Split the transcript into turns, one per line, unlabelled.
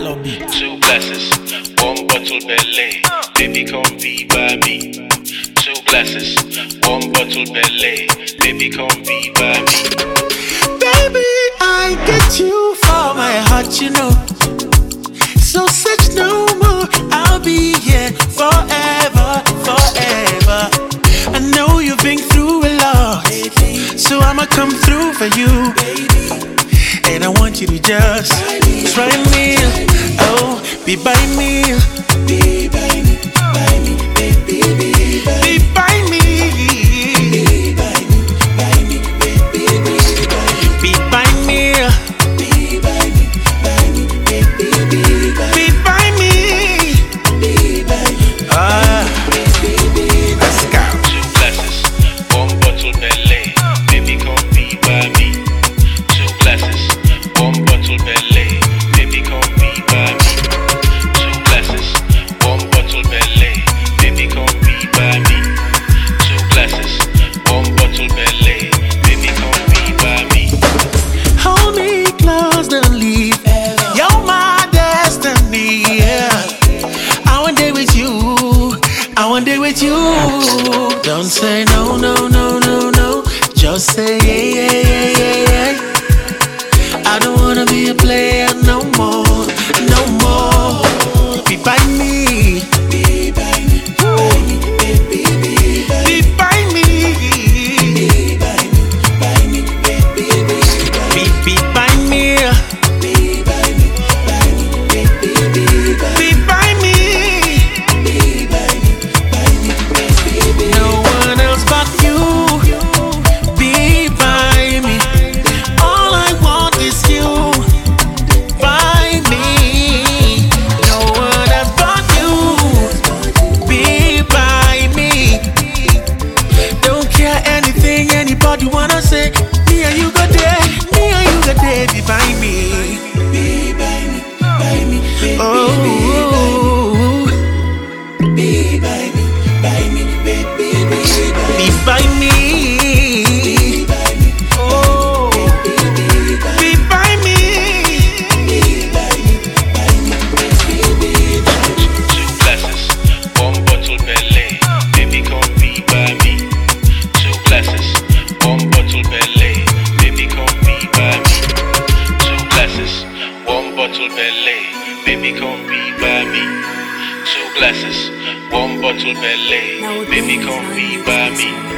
Two glasses, one bottle belly. Baby, come be by me. Two glasses, one bottle belly. Baby, come be by me.
Baby, I get you for my heart, you know. So search no more. I'll be here forever, forever. I know you've been through a lot, so I'ma come through for you. And I want you to just try me, oh, be by me, be by me, baby, be by me, be by me, be by me, baby, be by me, be by me, baby, be by me, be by me. Let's go.
Two glasses, one bottle belly. Baby, come be by me. Two glasses, one bottle belly. Baby, come be by me. Two glasses, one bottle belly. Baby, come be by me. Two glasses, one bottle belly. Baby, come be by me.
Hold me close, don't leave. You're my destiny. Yeah. I want day with you. I want day with you. Don't say no, no, no, no, no. Just say yeah, yeah, yeah, yeah, yeah. I don't wanna be a player no more, no more. Be by me, be by me, baby, be by me, be by me, baby, be by me, be by me, baby, be by me, be by me. No one else but you. Be by me. All I want is you. By me. No one else but you. Be by me. Don't care anything anybody wanna say. Me and you go there. Me and you go there. Be by me. Be by me. By me. Oh. Be by me. By me. Baby. Be by me. Be by me. Oh. Be by me. Be by me.
Two glasses, one bottle belly. Baby, come be by me. Two glasses, one bottle belly. Baby, come be by me. Two glasses, one bottle belly. Baby, come be by me. Two glasses, one bottle belly. Baby, come be by me.